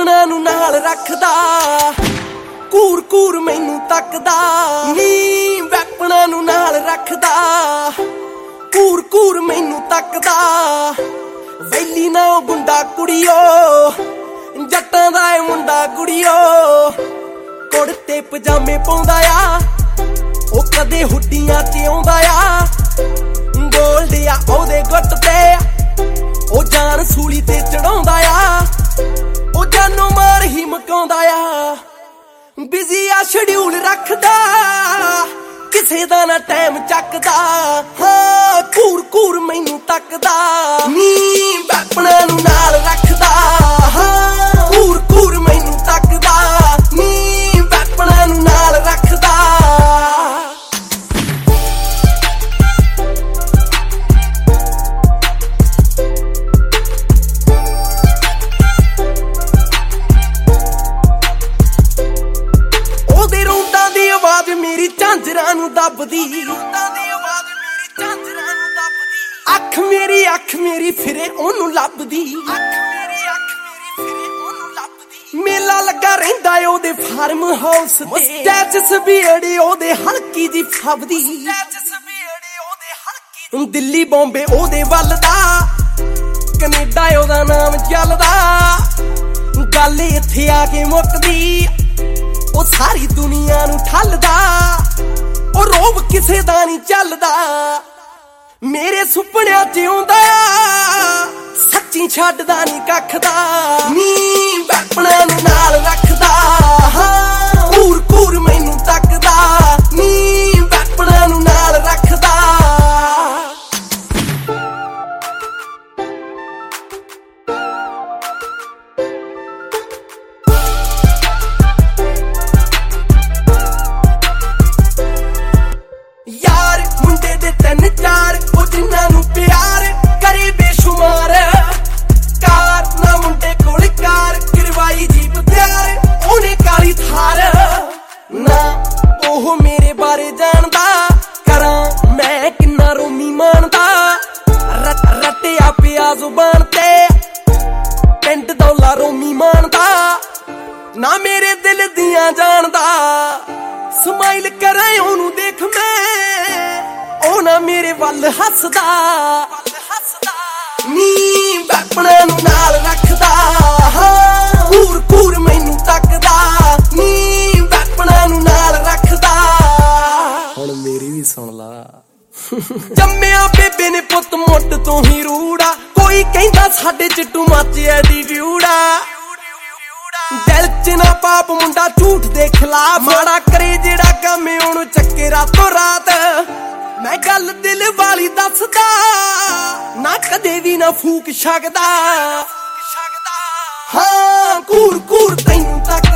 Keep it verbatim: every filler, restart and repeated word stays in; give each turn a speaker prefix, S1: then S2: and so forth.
S1: ਵੈਪਣਾ ਨੂੰ ਨਾਲ ਰੱਖਦਾ, ਘੂਰ ਘੂਰ ਮੈਨੂੰ ਤੱਕਦਾ ਨੀ। ਵੈਪਣਾ ਨੂੰ ਨਾਲ ਰੱਖਦਾ, ਘੂਰ ਘੂਰ ਮੈਨੂੰ ਤੱਕਦਾ। ਵੈਲੀ ਨਾ ਉਹ ਗੁੰਡਾ ਕੁੜੀਓ, ਜੱਟਾਂ ਦਾ ਏ ਮੁੰਡਾ ਕੁੜੀਓ। ਕੁੜਤੇ ਪਜਾਮੇ ਪਾਉਂਦਾ ਆ, ਉਹ ਕਦੇ ਹੁੱਡੀਆਂ ਚ ਆਉਂਦਾ ਆ। ਗੋਲਡ ਆ ਉਹਦੇ ਗੁੱਟ ਤੇ, ਉਹ ਜਾਨ ਸੂਲੀ ਤੇ ਚੜਾਉਂਦਾ ਆ। ਉਹ ਜਾਨੋਂ ਮਾਰ ਹੀ ਮਕਾਉਂਦਾ ਆ। ਬਿਜ਼ੀ ਆ ਸ਼ਡਿਊਲ ਰੱਖਦਾ, ਕਿਸੇ ਦਾ ਨਾ ਟਾਈਮ ਚੱਕਦਾ। ਹਾਂ ਘੂਰ ਘੂਰ ਮੈਨੂੰ ਤੱਕਦਾ ਨੀ। ਵੈਪਣਾ ਨੂੰ ਨਾਲ ਰੱਖਦਾ, ਹਾਂ ਘੂਰ ਘੂਰ ਮੈਨੂੰ ਤੱਕਦਾ ਨੀ। ਵੈਪਣਾ ਨੂੰ ਨਾਲ ਰੱਖਦਾ। ਉਹਦੇ ਰੌਂਦਾਂ ਦੀ ਆਵਾਜ਼ ਮੇਰੀ ਝਾਂਜਰਾਂ ਨੂੰ ਦੱਬਦੀ। ਅੱਖ ਮੇਰੀ ਅੱਖ ਮੇਰੀ ਫਿਰੇ ਉਹਨੂੰ ਲੱਭਦੀ। ਮੇਲਾ ਲੱਗਾ ਰਹਿੰਦਾ ਉਹਦੇ ਫਾਰਮ ਹਾਊਸ ਤੇ। ਸਟੈਚਸ ਵੀ ਅੜੀ ਉਹਦੇ ਹਲਕੀ ਜੀ ਫੱਬਦੀ। ਦਿੱਲੀ ਬੰਬੇ ਉਹਦੇ ਵੱਲ ਦਾ, ਕੈਨੇਡਾ ਉਹਦਾ ਨਾਮ ਚੱਲਦਾ। ਗੱਲ ਇੱਥੇ ਆ ਕੇ ਮੁੱਕਦੀ, ਉਹ ਸਾਰੀ ਦੁਨੀਆ ਨੂੰ ਠੱਲਦਾ। ਉਹ ਰੋਬ ਕਿਸੇ ਦਾ ਨਹੀਂ ਚੱਲਦਾ, ਮੇਰੇ ਸੁਪਨਿਆਂ ਚ ਆਉਂਦਾ। ਸੱਚੀ ਛੱਡਦਾ ਨਹੀਂ ਕੱਖ ਦਾ ਨੀ। ਵੈਪਣਾ ਨੂੰ ਨਾਲ ਰੱਖਦਾ, ਹਾਂ ਘੂਰ ਘੂਰ ਮੈਨੂੰ ਤੱਕਦਾ ਨੀ। ਵੈਪਣਾ ਨੂੰ ਨਾਲ ਰੱਖਦਾ। ਯਾਰ ਮੁੰਡੇ ਦੇ ਤਿੰਨ ਚਾਰ, ਉਹ ਜਿੰਨਾਂ ਨੂੰ ਪਿਆਰ ਕਰੇ ਬੇਸ਼ੁਮਾਰ। ਕਾਰ ਨਾ ਮੁੰਡੇ ਕੋਲ ਕਾਰ, ਕਰਵਾਈ ਜੀਪ ਤਿਆਰ ਉਹਨੇ ਕਾਲੀ ਥਾਰ। ਨਾ ਉਹ ਮੇਰੇ ਬਾਰੇ ਜਾਣਦਾ, ਕਰਾਂ ਮੈਂ ਕਿੰਨਾ ਰੋਮੀ ਮਾਣਦਾ। ਰਟ ਰਟਿਆ ਪਿਆ ਜ਼ੁਬਾਨ ਤੇ, ਪਿੰਡ ਦੌਲਾ ਰੋਮੀ ਮਾਣਦਾ। ਨਾ ਮੇਰੇ ਦਿਲ ਦੀਆਂ ਜਾਣਦਾ, ਸਮਾਈਲ ਕਰਾਂ ਉਹਨੂੰ ਦੇਖ ਮੈਂ, ਉਹ ਨਾ ਮੇਰੇ ਵੱਲ ਹੱਸਦਾ ਨੀ। ਵੈਪਣਾ ਨੂੰ ਨਾਲ ਰੱਖਦਾ, ਹਾਂ ਘੂਰ ਘੂਰ ਮੈਨੂੰ ਤੱਕਦਾ ਨੀ। ਵੈਪਣਾ ਨੂੰ ਨਾਲ ਰੱਖਦਾ। ਹੁਣ ਮੇਰੀ ਵੀ ਸੁਣ ਲਾ। ਜੰਮਿਆ ਬੇਬੇ ਨੇ ਪੁੱਤ ਮੁੱਢ ਤੋਂ ਹੀ ਰੂੜਾ। ਕੋਈ ਕਹਿੰਦਾ ਸਾਡੇ ਚ ਟੂ ਮੱਚ ਐਟੀਟਿਊਡ ਆ। ਦਿਲ ਚ ਨਾ ਪਾਪ ਮੁੰਡਾ ਝੂਠ ਦੇ ਖਿਲਾਫ, ਮਾੜਾ ਕਰੇ ਜਿਹੜਾ ਕੰਮ ਉਹਨੂੰ ਚੱਕੇ ਰਾਤੋਂ ਰਾਤ। ਮੈਂ ਗੱਲ ਦਿਲ ਵਾਲੀ ਦੱਸਦਾ, ਨਾ ਕਦੇ ਵੀ ਨਾ ਫੂਕ ਸਕਦਾ। ਹਾਂ ਘੂਰ ਘੂਰ ਤੈਨੂੰ ਤੱਕ